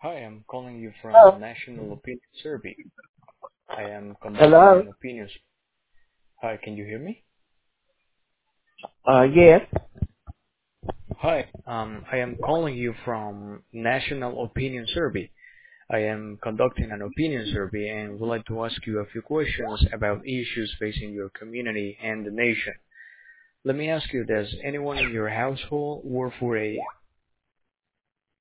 Hi, I'm calling you from Hello. National Opinion Survey. I am conducting Hello. an opinion. Hi, can you hear me? Yes. Hi, I am calling you from National Opinion Survey. I am conducting an opinion survey and would like to ask you a few questions about issues facing your community and the nation. Let me ask you, does anyone in your household work for a